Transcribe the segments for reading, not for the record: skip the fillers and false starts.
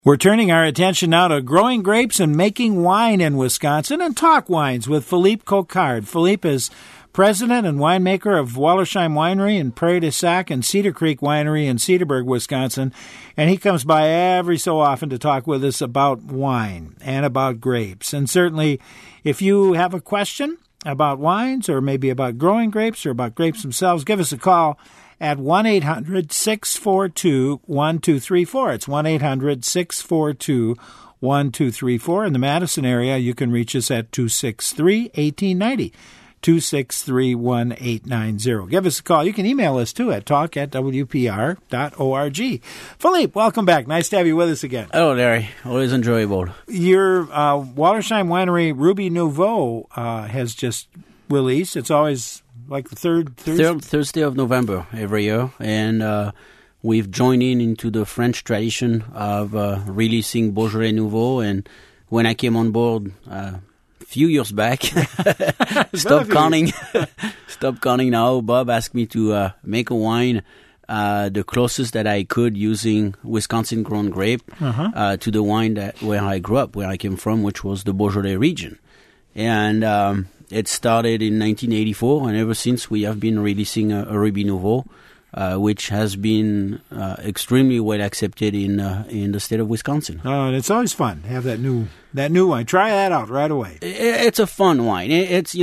We're turning our attention now to growing grapes and making wine in Wisconsin and talk wines with Philippe Coquard. Philippe is president and winemaker of Wallersheim Winery in Prairie du Sac and Cedar Creek Winery in Cedarburg, Wisconsin, and he comes by every so often to talk with us about wine and about grapes. And certainly, if you have a question about wines or maybe about growing grapes or about grapes themselves, give us a call at 1-800-642-1234. It's 1-800-642-1234. In the Madison area, you can reach us at 263-1890, 263-1890. Give us a call. You can email us, too, at talk@wpr.org. Philippe, welcome back. Nice to have you with us again. Hello, Larry. Always enjoyable. Your Wallersheim Winery Ruby Nouveau has just released. It's always like the third Thursday of November every year, and we've joined into the French tradition of releasing Beaujolais Nouveau. And when I came on board a few years back, stop counting now. Bob asked me to make a wine the closest that I could using Wisconsin-grown grape to the wine where I grew up, where I came from, which was the Beaujolais region. And it started in 1984, and ever since we have been releasing a Ruby Nouveau, which has been extremely well accepted in the state of Wisconsin. Oh, and it's always fun to have that new wine. Try that out right away. It's a fun wine. It's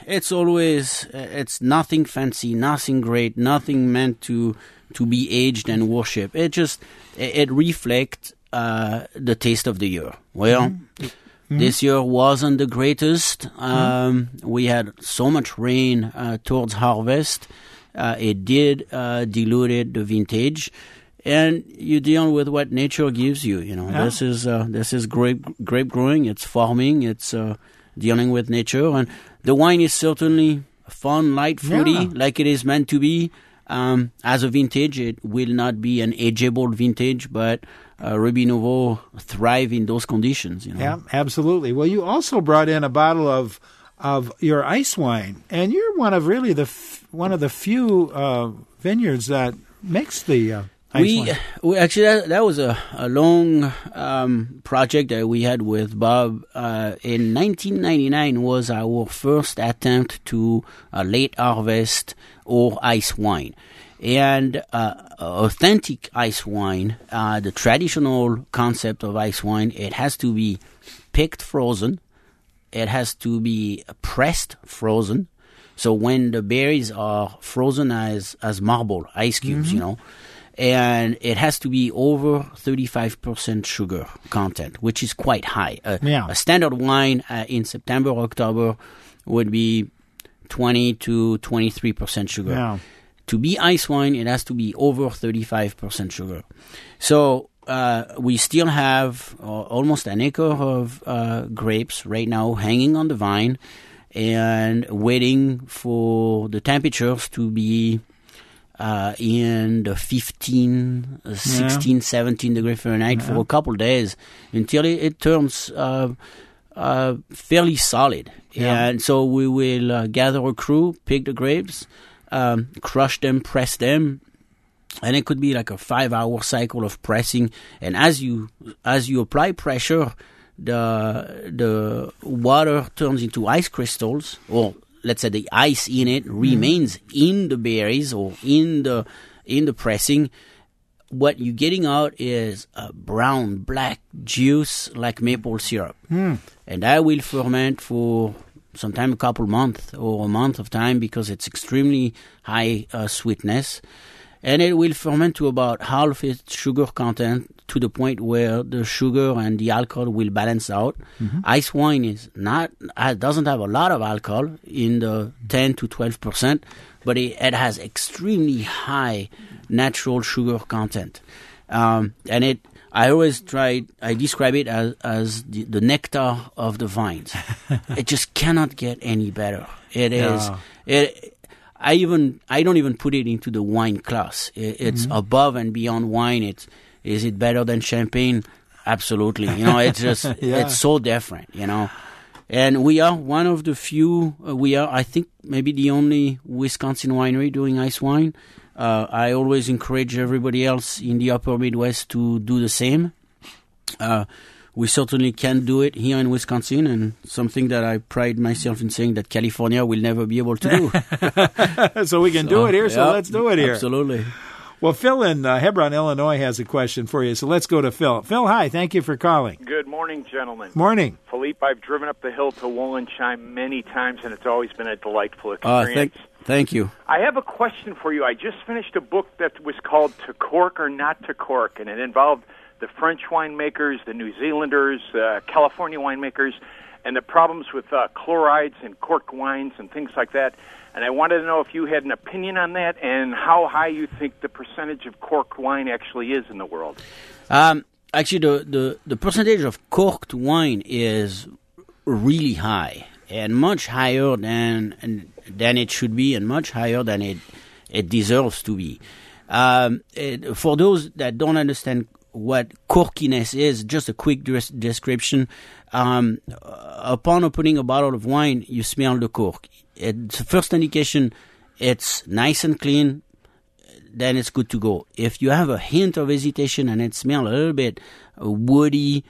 nothing fancy, nothing great, nothing meant to be aged and worshipped. It reflects the taste of the year. Well. This year wasn't the greatest. We had so much rain towards harvest. It did dilute the vintage, and you deal with what nature gives you. This is grape growing. It's farming. It's dealing with nature, and the wine is certainly fun, light, fruity, like it is meant to be. As a vintage, it will not be an ageable vintage, but Ruby Nouveau thrive in those conditions. Yeah, absolutely. Well, you also brought in a bottle of your ice wine, and you're one of the few vineyards that makes the ice wine. We actually that was a long project that we had with Bob. In 1999 was our first attempt to late harvest or ice wine. And authentic ice wine, the traditional concept of ice wine, it has to be picked frozen. It has to be pressed frozen. So when the berries are frozen as marble, ice cubes, and it has to be over 35% sugar content, which is quite high. A standard wine in September, October would be 20 to 23% sugar. Yeah. To be ice wine, it has to be over 35% sugar. So we still have almost an acre of grapes right now hanging on the vine and waiting for the temperatures to be in the 15, 16, 17 degree Fahrenheit for a couple of days until it turns fairly solid. Yeah. And so we will gather a crew, pick the grapes, crush them, press them, and it could be like a 5-hour cycle of pressing. And as you apply pressure, the water turns into ice crystals, or let's say the ice in it remains in the berries or in the pressing. What you're getting out is a brown, black juice like maple syrup, and that will ferment for sometime a couple months or a month of time because it's extremely high sweetness. And it will ferment to about half its sugar content to the point where the sugar and the alcohol will balance out. Ice wine doesn't have a lot of alcohol in the 10 to 12%, but it has extremely high natural sugar content. I describe it as the nectar of the vines. It just cannot get any better. It is. I don't even put it into the wine class. It's above and beyond wine. Is it better than champagne? Absolutely. It's just it's so different. And we are one of the few. I think, maybe the only Wisconsin winery doing ice wine. I always encourage everybody else in the upper Midwest to do the same. We certainly can do it here in Wisconsin, and something that I pride myself in saying that California will never be able to do. So we can do it here, so let's do it here. Absolutely. Well, Phil in Hebron, Illinois has a question for you, so let's go to Phil. Phil, hi. Thank you for calling. Good morning, gentlemen. Morning. Philippe, I've driven up the hill to Wollersheim many times, and it's always been a delightful experience. Thank you. I have a question for you. I just finished a book that was called To Cork or Not to Cork, and it involved the French winemakers, the New Zealanders, California winemakers, and the problems with chlorides and corked wines and things like that. And I wanted to know if you had an opinion on that and how high you think the percentage of corked wine actually is in the world. Actually, the percentage of corked wine is really high, and much higher than it should be, and much higher than it deserves to be. For those that don't understand what corkiness is, just a quick description. Upon opening a bottle of wine, you smell the cork. It's the first indication it's nice and clean, then it's good to go. If you have a hint of hesitation and it smells a little bit woody,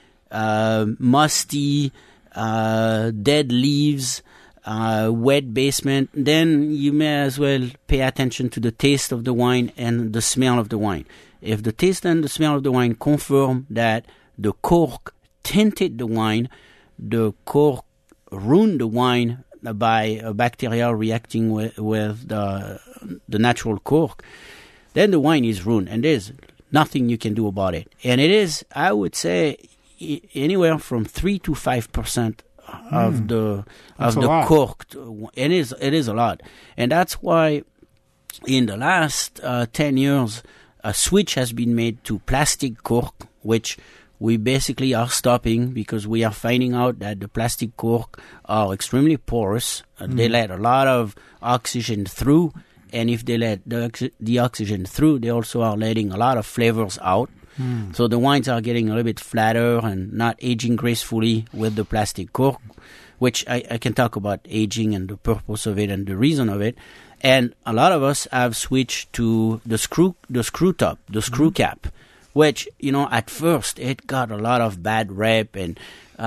musty, dead leaves, wet basement, then you may as well pay attention to the taste of the wine and the smell of the wine. If the taste and the smell of the wine confirm that the cork tainted the wine, the cork ruined the wine by a bacteria reacting with the natural cork, then the wine is ruined, and there's nothing you can do about it. And it is, I would say, anywhere from 3 to 5% of the corked. It is a lot, and that's why in the last 10 years a switch has been made to plastic cork, which we basically are stopping because we are finding out that the plastic cork are extremely porous. They let a lot of oxygen through, and if they let the oxygen through, they also are letting a lot of flavors out. So the wines are getting a little bit flatter and not aging gracefully with the plastic cork, which I can talk about aging and the purpose of it and the reason of it. And a lot of us have switched to the screw top, the screw cap, which, at first it got a lot of bad rep, and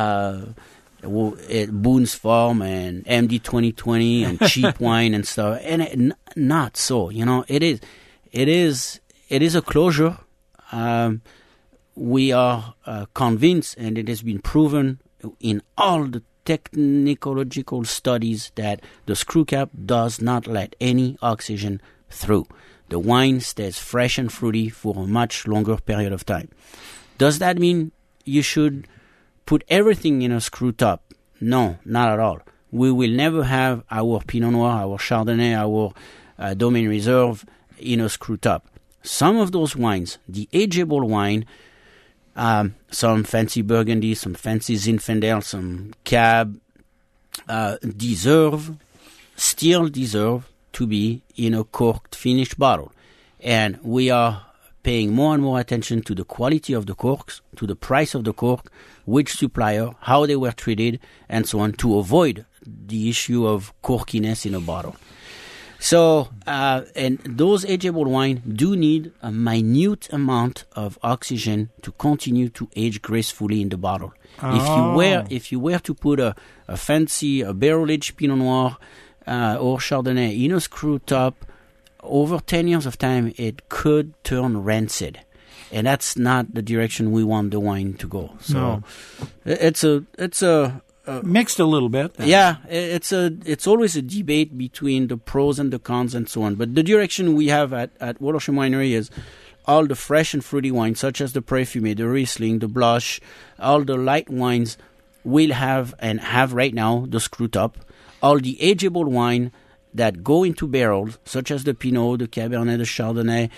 Boone's Farm and MD 2020 and cheap wine and stuff, and not so. It is a closure. We are convinced, and it has been proven in all the technological studies, that the screw cap does not let any oxygen through. The wine stays fresh and fruity for a much longer period of time. Does that mean you should put everything in a screw top? No, not at all. We will never have our Pinot Noir, our Chardonnay, our Domaine Reserve in a screw top. Some of those wines, the ageable wine, some fancy Burgundy, some fancy Zinfandel, some Cab, still deserve to be in a corked finished bottle. And we are paying more and more attention to the quality of the corks, to the price of the cork, which supplier, how they were treated, and so on, to avoid the issue of corkiness in a bottle. So, and those ageable wine do need a minute amount of oxygen to continue to age gracefully in the bottle. If you were to put a fancy barrel-aged Pinot Noir or Chardonnay in a screw top, over 10 years of time, it could turn rancid. And that's not the direction we want the wine to go. So it's a mixed a little bit. Then. Yeah, it's always a debate between the pros and the cons and so on. But the direction we have at Wollersheim Winery is all the fresh and fruity wines, such as the Pré Fumé, the Riesling, the Blush, all the light wines will have and have right now the screw top. All the ageable wine that go into barrels, such as the Pinot, the Cabernet, the Chardonnay,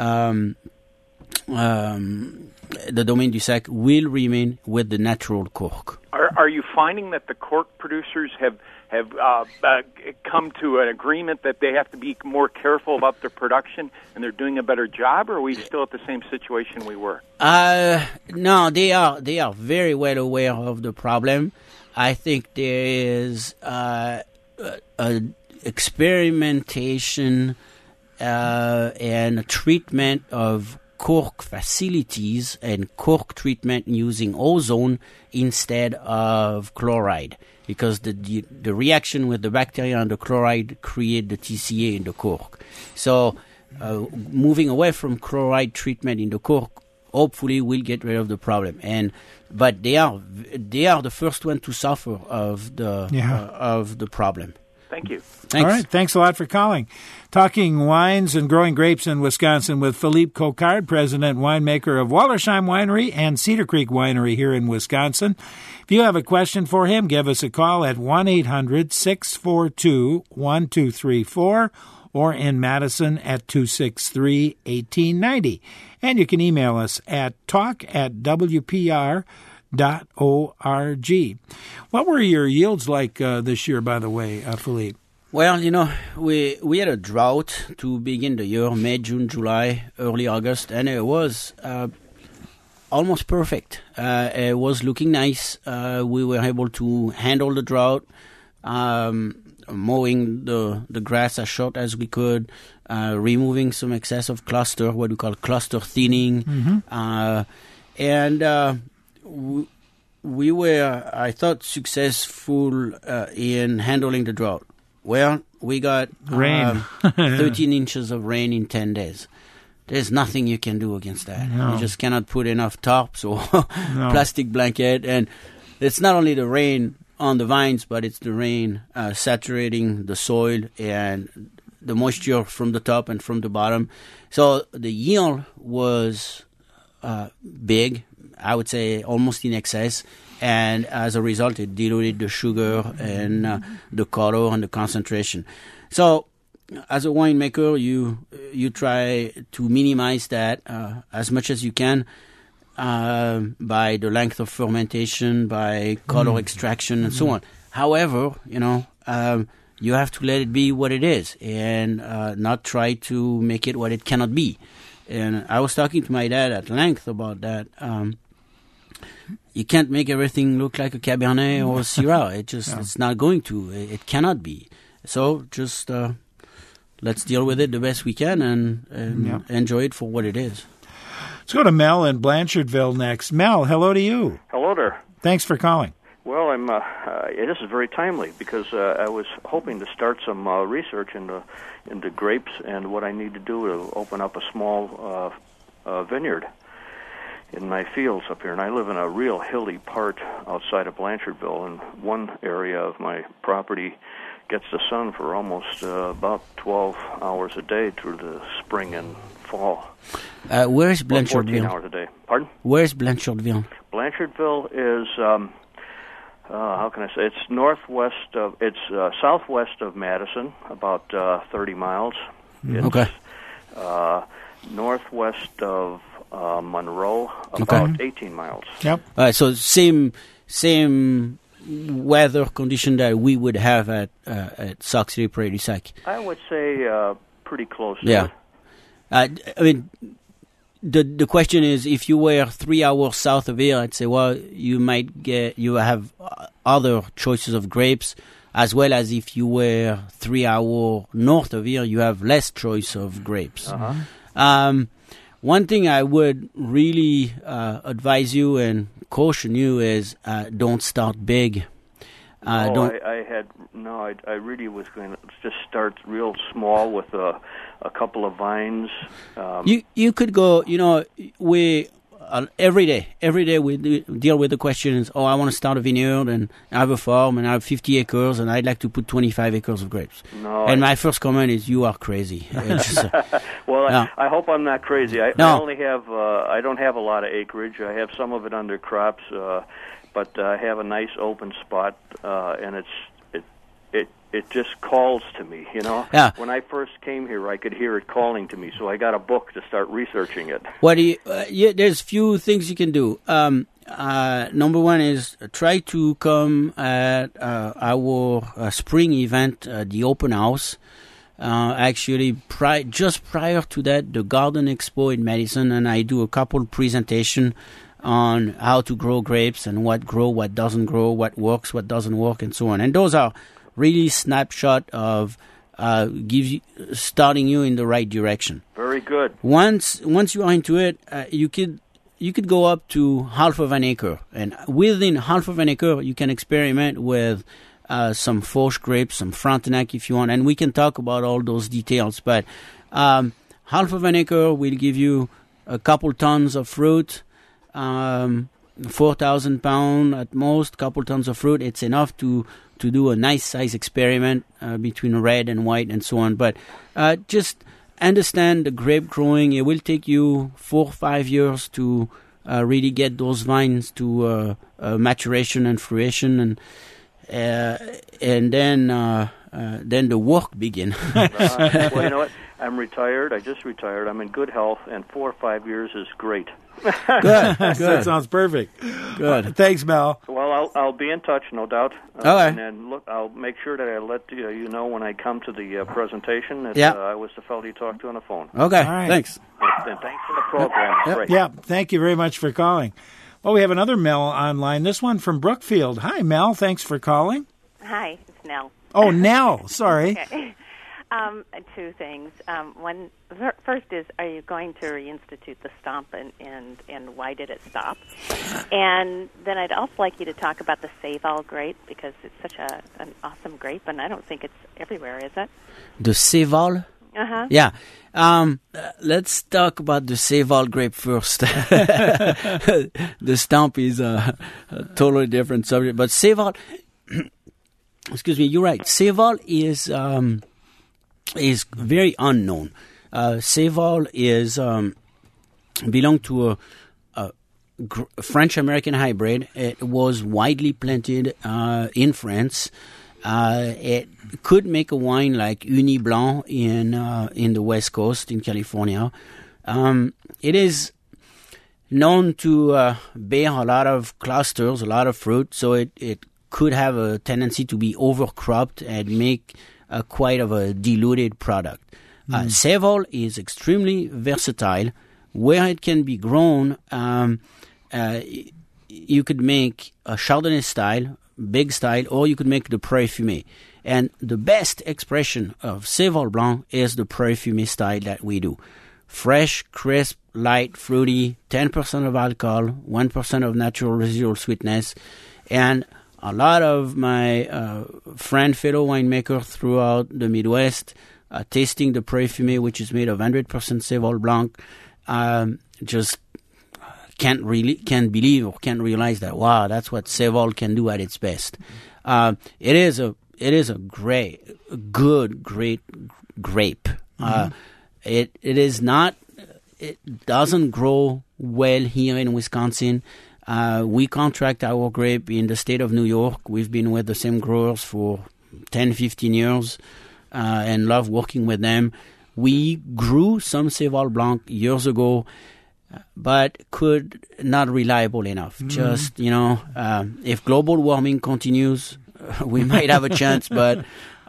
the Domaine du Sac, will remain with the natural cork. Are you finding that the cork producers have come to an agreement that they have to be more careful about their production and they're doing a better job, or are we still at the same situation we were? No, they are very well aware of the problem. I think there is experimentation and treatment of cork facilities and cork treatment using ozone instead of chloride, because the reaction with the bacteria and the chloride create the TCA in the cork. So moving away from chloride treatment in the cork hopefully will get rid of the problem. But they are the first one to suffer of the problem. Thank you. Thanks. All right. Thanks a lot for calling. Talking wines and growing grapes in Wisconsin with Philippe Cocard, president and winemaker of Wallersheim Winery and Cedar Creek Winery here in Wisconsin. If you have a question for him, give us a call at 1-800-642-1234 or in Madison at 263-1890. And you can email us at talk@wpr.org. What were your yields like this year, by the way, Philippe? Well, we had a drought to begin the year, May, June, July, early August, and it was almost perfect. It was looking nice. We were able to handle the drought, mowing the grass as short as we could, removing some excessive cluster, what we call cluster thinning, and we were, I thought, successful in handling the drought. Well, we got rain. 13 inches of rain in 10 days. There's nothing you can do against that. No. You just cannot put enough tarps or plastic blanket. And it's not only the rain on the vines, but it's the rain saturating the soil and the moisture from the top and from the bottom. So the yield was big, I would say almost in excess. And as a result, it diluted the sugar and the color and the concentration. So, as a winemaker, you try to minimize that as much as you can by the length of fermentation, by color extraction, and so on. However, you have to let it be what it is and not try to make it what it cannot be. And I was talking to my dad at length about that. You can't make everything look like a Cabernet or a Syrah. It's not going to. It cannot be. So just let's deal with it the best we can and enjoy it for what it is. Let's go to Mel in Blanchardville next. Mel, hello to you. Hello there. Thanks for calling. Well, this is very timely because I was hoping to start some research into grapes and what I need to do to open up a small vineyard in my fields up here. And I live in a real hilly part outside of Blanchardville, and one area of my property gets the sun for almost about 12 hours a day through the spring and fall. Where is Blanchardville? 14 hours a day. Pardon? Where is Blanchardville? Blanchardville is, how can I say, it's southwest of Madison, about 30 miles. It's, northwest of Monroe, about 18 miles. Yep. So same weather condition that we would have at Sauk City, Prairie du Sac. I would say pretty close to it. I mean, the question is, if you were 3 hours south of here, I'd say, well, you have other choices of grapes, as well as if you were 3 hours north of here, you have less choice of grapes. One thing I would really advise you and caution you is don't start big. I really was going to just start real small with a couple of vines. You could go, we every day we deal with the questions, I want to start a vineyard and I have a farm and I have 50 acres and I'd like to put 25 acres of grapes. My first comment is, you are crazy. Well, I hope I'm not crazy. I only have, I don't have a lot of acreage. I have some of it under crops, but I have a nice open spot, and it just calls to me, Yeah. When I first came here, I could hear it calling to me, so I got a book to start researching it. What do you? There's few things you can do. Number one is try to come at our spring event, the open house. Actually, just prior to that, the Garden Expo in Madison, and I do a couple presentation on how to grow grapes and what doesn't grow, what works, what doesn't work, and so on. And those are really snapshot of starting you in the right direction. Very good. Once you are into it, you could go up to half of an acre, and within half of an acre, you can experiment with some Foch grapes, some Frontenac if you want, and we can talk about all those details. But half of an acre will give you a couple tons of fruit, 4,000 pounds at most, couple tons of fruit. It's enough to do a nice size experiment between red and white and so on. But just understand the grape growing. It will take you 4 or 5 years to really get those vines to maturation and fruition, and then the work begin. Well, you know what? I'm retired. I just retired. I'm in good health, and 4 or 5 years is great. Good. That sounds perfect. Good. Thanks, Mel. Well, I'll be in touch, no doubt. Okay. And then look, I'll make sure that I let you know when I come to the presentation that Yeah. I was the fellow you talked to on the phone. Okay, All right. thanks. And thanks for the program. Great. Yeah, thank you very much for calling. Well, we have another Mel online, this one from Brookfield. Hi, Mel. Thanks for calling. Hi, it's Nell. Oh, Nell. Sorry. Okay. Two things. One, first is, are you going to reinstitute the stomp, and why did it stop? And then I'd also like you to talk about the Seyval grape, because it's such an awesome grape, and I don't think it's everywhere, is it? The Seyval? Uh-huh. Yeah. Let's talk about the Seyval grape first. The stump is a totally different subject. But Seyval, excuse me, you're right. Seyval is very unknown. Seyval is belong to a French-American hybrid. It was widely planted in France. It could make a wine like Uni Blanc in the West Coast in California. It is known to bear a lot of clusters, a lot of fruit, so it could have a tendency to be overcropped and make quite of a diluted product. Seyval is extremely versatile. Where it can be grown, you could make a Chardonnay style, big style, or you could make the Prairie Fumé. And the best expression of Seyval Blanc is the Prairie Fumé style that we do. Fresh, crisp, light, fruity, 10% of alcohol, 1% of natural residual sweetness. And a lot of my fellow winemaker throughout the Midwest tasting the Prairie Fumé, which is made of 100% Seyval Blanc, just can't believe or can't realize that, wow, that's what Seyval can do at its best. It is a great grape. It doesn't grow well here in Wisconsin. We contract our grape in the state of New York. We've been with the same growers for 10, 15 years and love working with them. We grew some Seyval Blanc years ago, but could not reliable enough. Just, if global warming continues, we might have a chance, but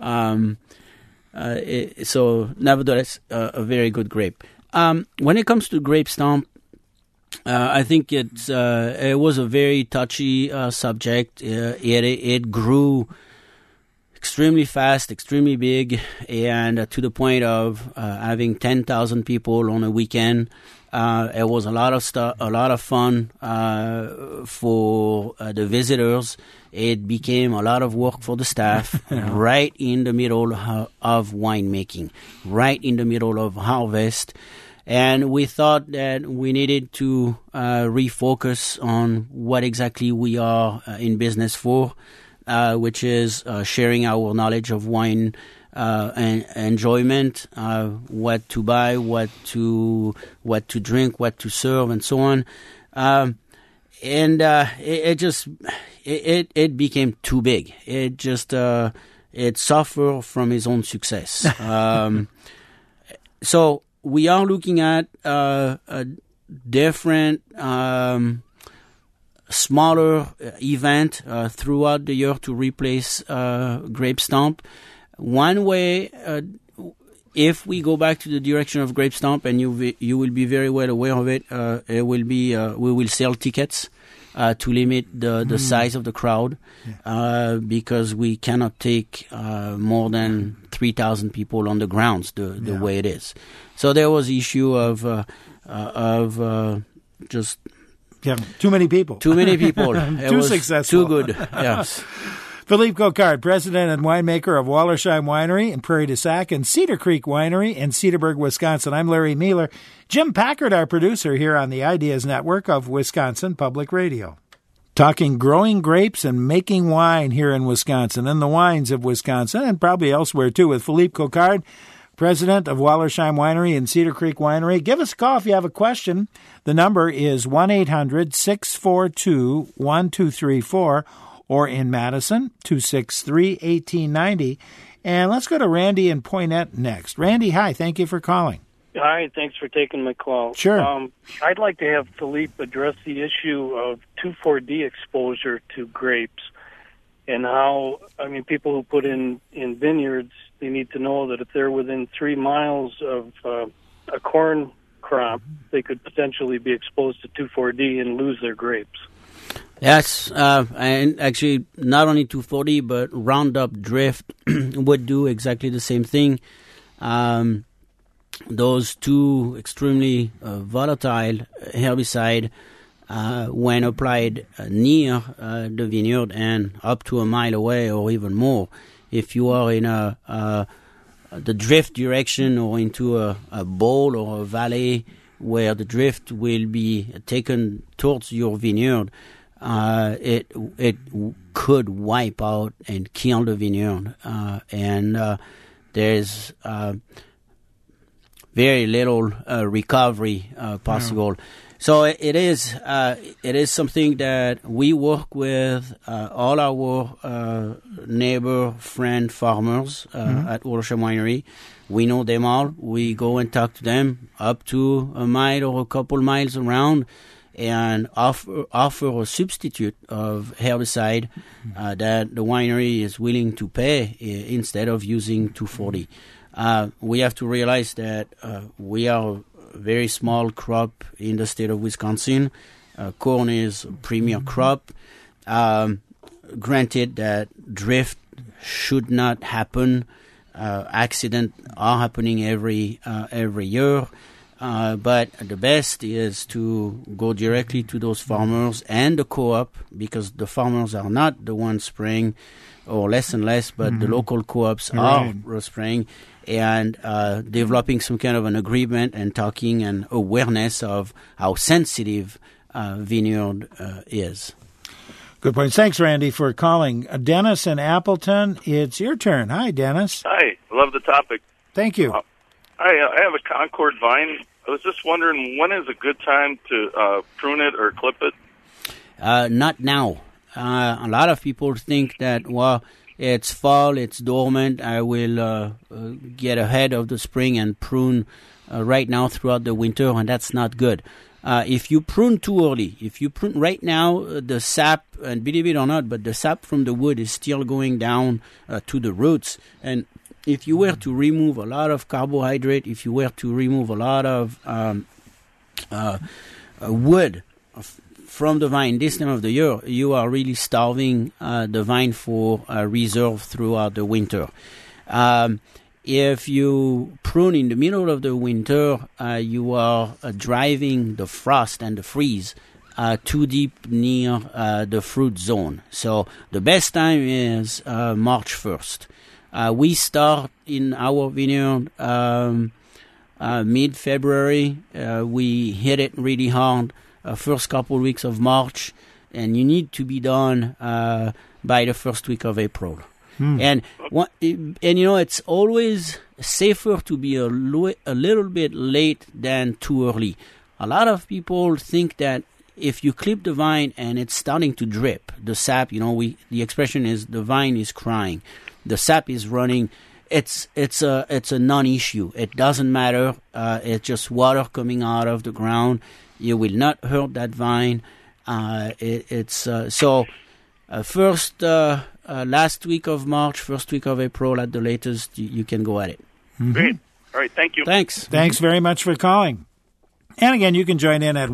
so nevertheless, a very good grape. When it comes to grape stomp, I think it was a very touchy subject. It grew extremely fast, extremely big, and to the point of having 10,000 people on a weekend. It was a lot of fun for the visitors. It became a lot of work for the staff, right in the middle of winemaking, right in the middle of harvest. And we thought that we needed to refocus on what exactly we are in business for, which is sharing our knowledge of wine and enjoyment, what to buy, what to drink, what to serve, and so on. It became too big. It suffered from its own success. So we are looking at a different, smaller event throughout the year to replace Grape Stomp. One way, if we go back to the direction of Grape Stomp, and you will be very well aware of it, it will be we will sell tickets. to limit the size of the crowd, because we cannot take more than 3,000 people on the grounds the way it is. So there was issue of just too many people. Too many people. Too successful. Too good. Yes. Philippe Coquard, president and winemaker of Wallersheim Winery in Prairie du Sac and Cedar Creek Winery in Cedarburg, Wisconsin. I'm Larry Mueller. Jim Packard, our producer here on the Ideas Network of Wisconsin Public Radio. Talking growing grapes and making wine here in Wisconsin and the wines of Wisconsin and probably elsewhere too with Philippe Coquard, president of Wallersheim Winery and Cedar Creek Winery. Give us a call if you have a question. The number is 1-800-642-1234 or in Madison, 263-1890. And let's go to Randy in Poynette next. Randy, hi. Thank you for calling. Hi, thanks for taking my call. Sure. I'd like to have Philippe address the issue of 2,4-D exposure to grapes and how, people who put in vineyards, they need to know that if they're within 3 miles of a corn crop, they could potentially be exposed to 2,4-D and lose their grapes. Yes, and actually not only 2,4-D, but Roundup Drift would do exactly the same thing. Those two extremely volatile herbicide, when applied near the vineyard and up to a mile away or even more, if you are in the drift direction or into a bowl or a valley where the drift will be taken towards your vineyard, it could wipe out and kill the vineyard, and there's very little recovery possible. So it is something that we work with all our neighbor, friend farmers at Wallersheim Winery. We know them all. We go and talk to them up to a mile or a couple miles around, and offer a substitute of herbicide that the winery is willing to pay instead of using 2,4-D. We have to realize that we are a very small crop in the state of Wisconsin. Corn is a premier crop. Granted that drift should not happen. Accidents are happening every year. But the best is to go directly to those farmers and the co-op, because the farmers are not the ones spraying, or less and less, but the local co-ops are spraying, and developing some kind of an agreement and talking and awareness of how sensitive vineyard is. Good point. Thanks, Randy, for calling. Dennis in Appleton, it's your turn. Hi, Dennis. Hi. Love the topic. Thank you. I have a Concord vine. I was just wondering, when is a good time to prune it or clip it? Not now. A lot of people think that, well, it's fall, it's dormant, I will get ahead of the spring and prune right now throughout the winter, and that's not good. If you prune too early, if you prune right now, the sap, and believe it or not, but the sap from the wood is still going down to the roots, and if you were to remove a lot of carbohydrate, if you were to remove a lot of wood from the vine this time of the year, you are really starving the vine for reserve throughout the winter. If you prune in the middle of the winter, you are driving the frost and the freeze too deep near the fruit zone. So the best time is March 1st. We start in our vineyard mid-February. We hit it really hard first couple weeks of March, and you need to be done by the first week of April. And it's always safer to be a little bit late than too early. A lot of people think that if you clip the vine and it's starting to drip, the sap, the expression is the vine is crying. The sap is running. It's a non-issue. It doesn't matter. It's just water coming out of the ground. You will not hurt that vine. First last week of March, first week of April at the latest, you can go at it. Great. All right. Thank you. Thanks. Thanks very much for calling. And again, you can join in at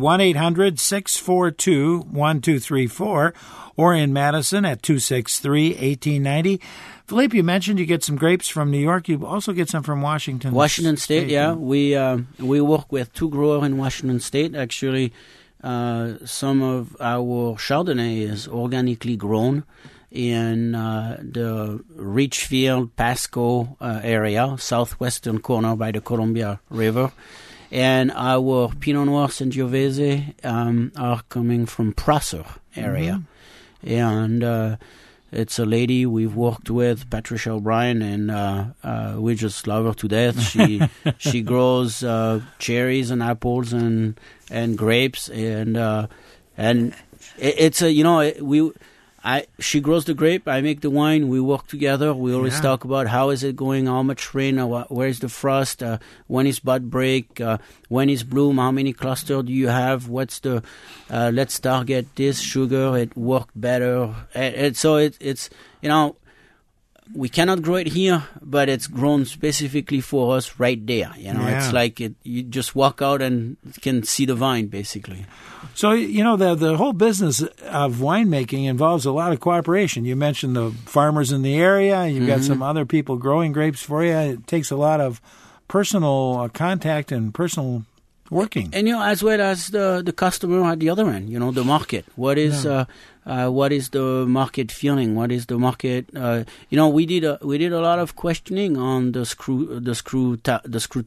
1-800-642-1234 or in Madison at 263-1890. Philippe, you mentioned you get some grapes from New York. You also get some from Washington State, yeah. We work with 2 growers in Washington State. Actually, some of our Chardonnay is organically grown in the Richfield, Pasco area, southwestern corner by the Columbia River. And our Pinot Noir Sangiovese are coming from Prosser area. Mm-hmm. And it's a lady we've worked with, Patricia O'Brien, and we just love her to death. She grows cherries and apples and grapes, and it's she grows the grape, I make the wine, we work together. We always talk about how is it going, how much rain, where is the frost, when is bud break, when is bloom, how many clusters do you have, what's the, let's target this sugar, it worked better. So it's we cannot grow it here, but it's grown specifically for us right there. It's like you just walk out and can see the vine, basically. So, the whole business of winemaking involves a lot of cooperation. You mentioned the farmers in the area. You've got some other people growing grapes for you. It takes a lot of personal contact and personal working. And as well as the customer at the other end, the market. What is the market feeling? What is the market? We did a lot of questioning on the screw top.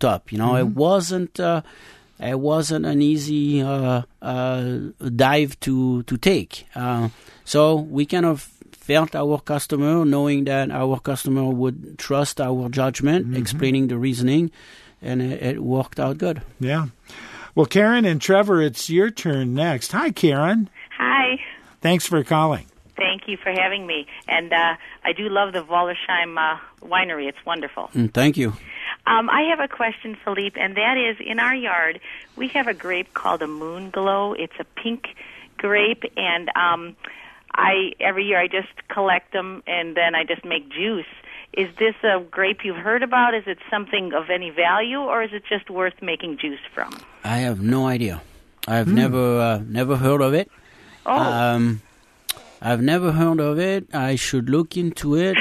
It wasn't an easy dive to take. So we kind of felt our customer, knowing that our customer would trust our judgment, explaining the reasoning, and it worked out good. Yeah. Well, Karen and Trevor, it's your turn next. Hi, Karen. Hi. Thanks for calling. Thank you for having me. And I do love the Wallersheim winery. It's wonderful. Thank you. I have a question, Philippe, and that is, in our yard, we have a grape called a Moon Glow. It's a pink grape, and every year I just collect them, and then I just make juice. Is this a grape you've heard about? Is it something of any value, or is it just worth making juice from? I have no idea. I've never heard of it. Oh. I've never heard of it. I should look into it.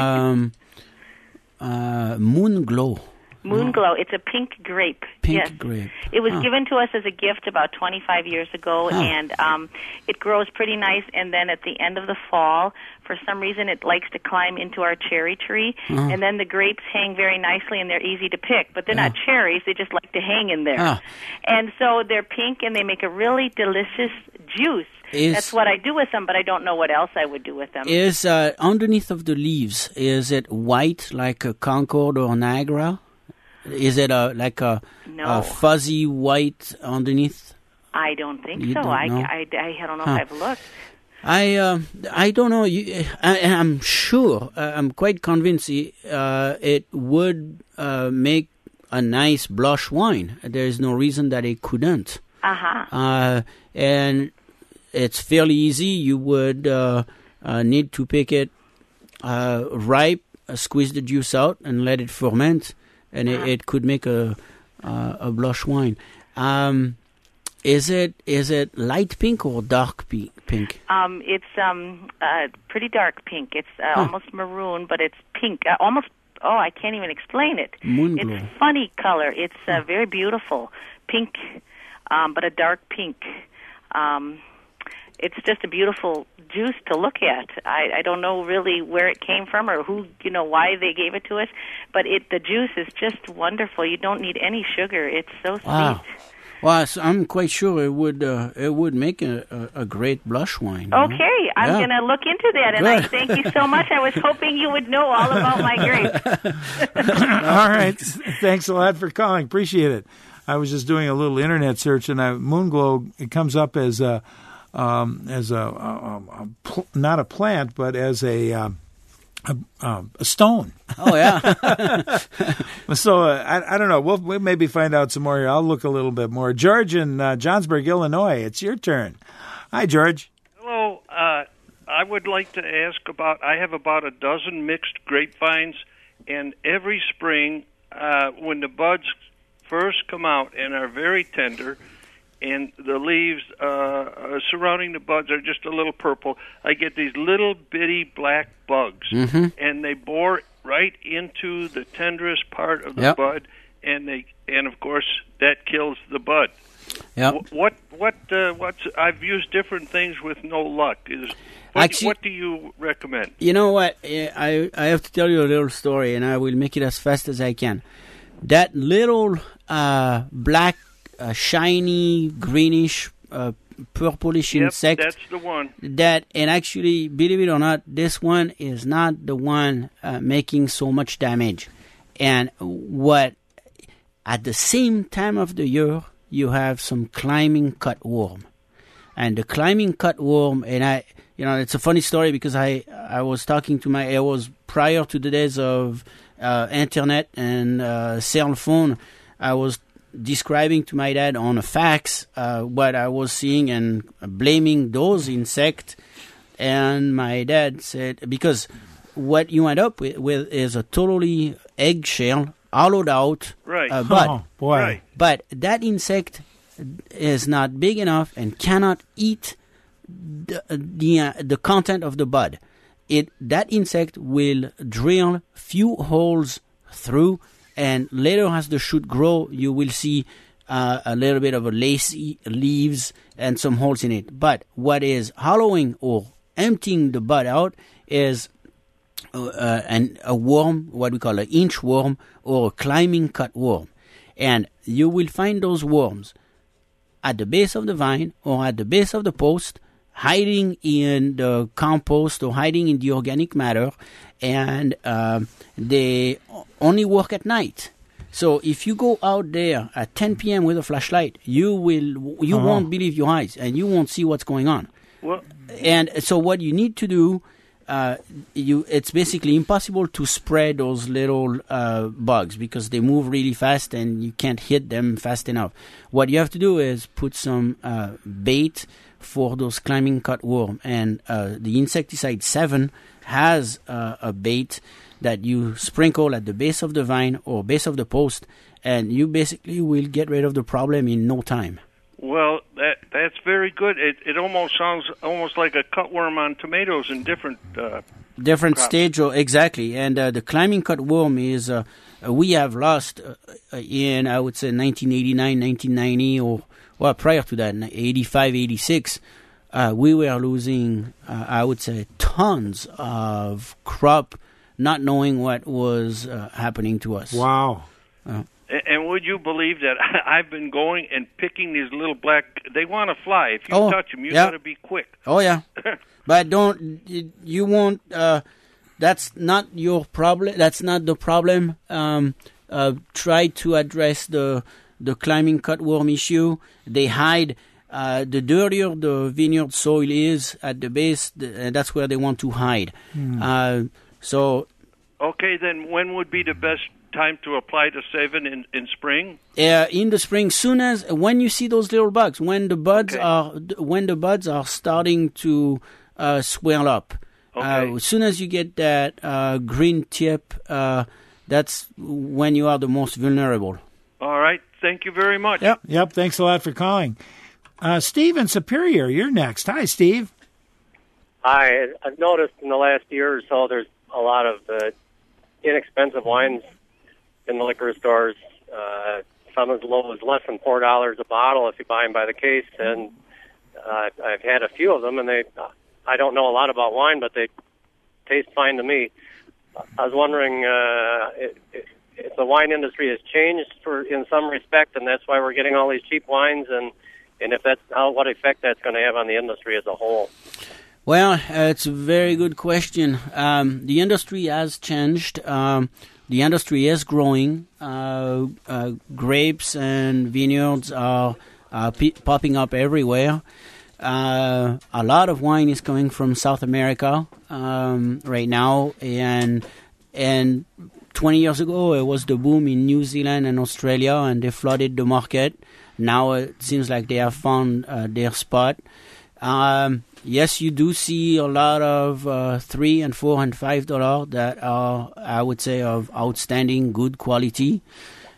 Moon Glow. Moon Glow. It's a pink grape. Pink grape. It was given to us as a gift about 25 years ago, and it grows pretty nice. And then at the end of the fall, for some reason, it likes to climb into our cherry tree. And then the grapes hang very nicely, and they're easy to pick. But they're not cherries. They just like to hang in there. And so they're pink, and they make a really delicious juice. That's what I do with them, but I don't know what else I would do with them. Is underneath of the leaves, is it white like a Concord or Niagara? Is it like a fuzzy white underneath? I don't think so. Don't know? I don't know if I've looked. I don't know. I'm sure. I'm quite convinced it would make a nice blush wine. There is no reason that it couldn't. And it's fairly easy. You would need to pick it ripe, squeeze the juice out, and let it ferment, and it could make a blush wine. Is it light pink or dark pink? It's pretty dark pink. It's almost maroon, but it's pink. Almost. Oh, I can't even explain it. Moonglow. It's a funny color. It's very beautiful, pink, but a dark pink. It's just a beautiful juice to look at. I don't know really where it came from or why they gave it to us, but the juice is just wonderful. You don't need any sugar. It's so sweet. Wow. Well, I'm quite sure it would make a great blush wine. Okay, I'm going to look into that, and I thank you so much. I was hoping you would know all about my grapes. All right, thanks a lot for calling. Appreciate it. I was just doing a little internet search, and Moonglow, it comes up as not a plant, but as a stone. Oh, yeah. So I don't know. We'll maybe find out some more here. I'll look a little bit more. George in Johnsburg, Illinois. It's your turn. Hi, George. Hello. I would like to ask I have about a dozen mixed grapevines, and every spring when the buds first come out and are very tender, and the leaves surrounding the buds are just a little purple, I get these little bitty black bugs, and they bore right into the tenderest part of the bud, and of course that kills the bud. Yep. What's I've used different things with no luck. What do you recommend? You know what? I have to tell you a little story, and I will make it as fast as I can. That little black, shiny, greenish, purplish insect. That's the one. And actually, believe it or not, this one is not the one making so much damage. And at the same time of the year, you have some climbing cutworm. And the climbing cutworm, and it's a funny story because I was talking to it was prior to the days of internet and cell phone. I was describing to my dad on a fax what I was seeing and blaming those insects. And my dad said, because what you end up with is a totally eggshell, hollowed out bud. Oh, boy. Right. But that insect is not big enough and cannot eat the content of the bud. That insect will drill few holes through, and later as the shoot grow, you will see a little bit of a lacy leaves and some holes in it. But what is hollowing or emptying the bud out is a worm, what we call an inchworm or a climbing cutworm. And you will find those worms at the base of the vine or at the base of the post, hiding in the compost or hiding in the organic matter, and they only work at night. So if you go out there at 10 p.m. with a flashlight, you won't believe your eyes, and you won't see what's going on. Well, and so what you need to do, it's basically impossible to spread those little bugs because they move really fast and you can't hit them fast enough. What you have to do is put some bait for those climbing cutworm, and the insecticide 7 has a bait that you sprinkle at the base of the vine or base of the post, and you basically will get rid of the problem in no time. Well, that's very good. It almost sounds almost like a cutworm on tomatoes in different stage. Exactly. And the climbing cutworm is we have lost in, I would say, 1989, 1990, or prior to that, 85, 86. We were losing, I would say, tons of crop, not knowing what was happening to us. Wow. And would you believe that I've been going and picking these little black... They want to fly. If you touch them, you got to be quick. Oh, yeah. But you won't... that's not your problem. That's not the problem. Try to address the climbing cutworm issue. They hide... the dirtier the vineyard soil is at the base, that's where they want to hide. Okay, then when would be the best time to apply the 7 in spring? In the spring, when you see those little bugs, when the buds are starting to swell up. As soon as you get that green tip, that's when you are the most vulnerable. All right, thank you very much. Yep. Thanks a lot for calling. Steve in Superior, you're next. Hi, Steve. Hi. I've noticed in the last year or so there's a lot of inexpensive wines in the liquor stores. Some as low as less than $4 a bottle if you buy them by the case. And I've had a few of them, and I don't know a lot about wine, but they taste fine to me. I was wondering if the wine industry has changed in some respect, and that's why we're getting all these cheap wines, and if that's what effect that's going to have on the industry as a whole. Well, it's a very good question. The industry has changed. The industry is growing. Grapes and vineyards are popping up everywhere. A lot of wine is coming from South America right now, and 20 years ago it was the boom in New Zealand and Australia, and they flooded the market. Now it seems like they have found their spot. Yes, you do see a lot of $3 and $4 and $5 that are, I would say, of outstanding good quality.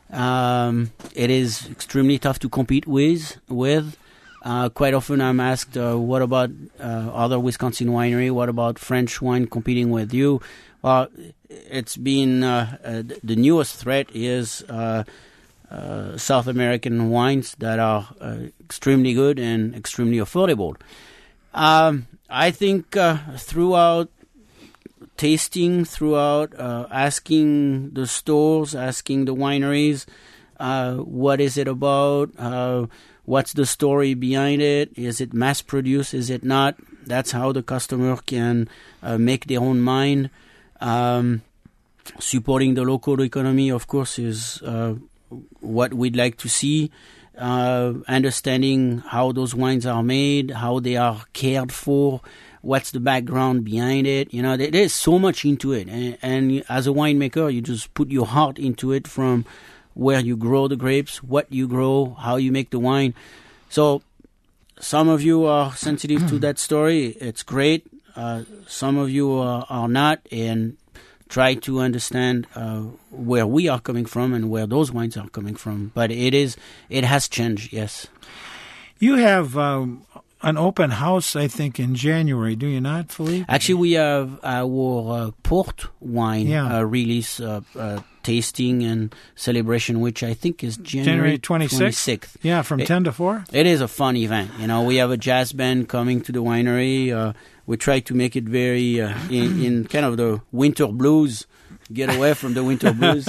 It is extremely tough to compete with. Quite often I'm asked, what about other Wisconsin winery? What about French wine competing with you? Well, it's been the newest threat is South American wines that are extremely good and extremely affordable. I think throughout tasting, throughout asking the stores, asking the wineries, what is it about? What's the story behind it? Is it mass-produced? Is it not? That's how the customer can make their own mind. Supporting the local economy, of course, is what we'd like to see. Understanding how those wines are made, how they are cared for, what's the background behind it. You know, there's so much into it. And as a winemaker, you just put your heart into it, from where you grow the grapes, what you grow, how you make the wine. So some of you are sensitive to that story. It's great. Some of you are not, and try to understand where we are coming from and where those wines are coming from. But it has changed, yes. You have an open house, I think, in January, do you not, Philippe? Actually, we have our port wine release tasting and celebration, which I think is January 26th. Yeah, from 10 to 4? It is a fun event. You know, we have a jazz band coming to the winery. We try to make it very in kind of the winter blues, get away from the winter blues.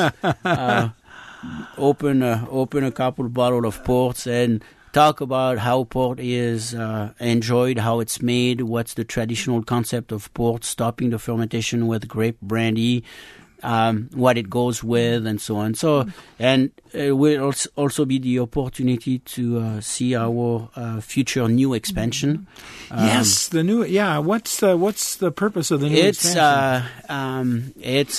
Open a couple bottle of ports and talk about how port is enjoyed, how it's made, what's the traditional concept of port, stopping the fermentation with grape brandy, what it goes with, and so on. So, and it will also be the opportunity to see our future new expansion. Yes, the new. Yeah, what's the purpose of the new expansion?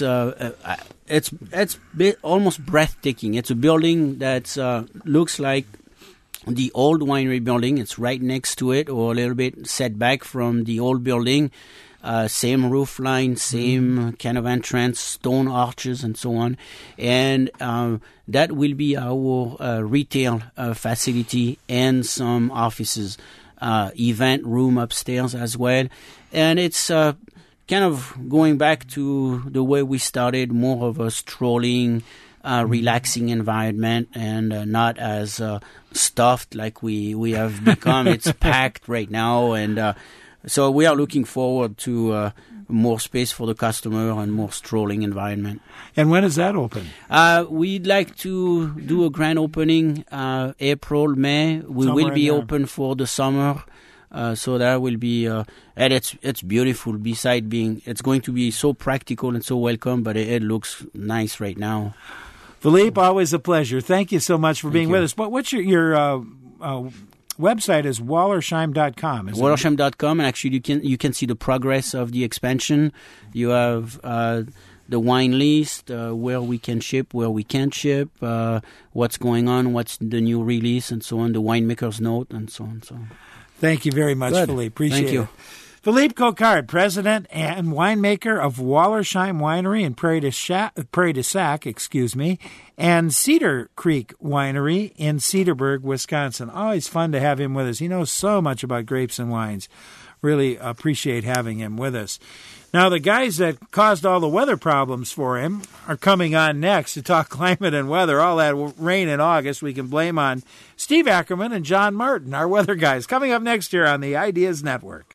It's almost breathtaking. It's a building that looks like the old winery building. It's right next to it, or a little bit set back from the old building. Same roof line, same kind of entrance, stone arches, and so on. And that will be our retail facility and some offices, event room upstairs as well. And it's kind of going back to the way we started, more of a strolling, relaxing environment, and not as stuffed like we have become. It's packed right now, and so we are looking forward to more space for the customer and more strolling environment. And when is that open? We'd like to do a grand opening April, May. We will be open for the summer. So that will be, and it's beautiful. Beside being, it's going to be so practical and so welcome, but it looks nice right now. Philippe, always a pleasure. Thank you so much for being with us. But what's your website is Wallersheim.com. Wallersheim.com, and actually you can see the progress of the expansion. You have the wine list, where we can ship, where we can't ship, what's going on, what's the new release, and so on, the winemaker's note, and so on. So, thank you very much, Philippe. Appreciate Thank you. it. Philippe Coquard, president and winemaker of Wallersheim Winery in Prairie du Sac, and Cedar Creek Winery in Cedarburg, Wisconsin. Always fun to have him with us. He knows so much about grapes and wines. Really appreciate having him with us. Now, the guys that caused all the weather problems for him are coming on next to talk climate and weather. All that rain in August we can blame on Steve Ackerman and John Martin, our weather guys. Coming up next here on the Ideas Network.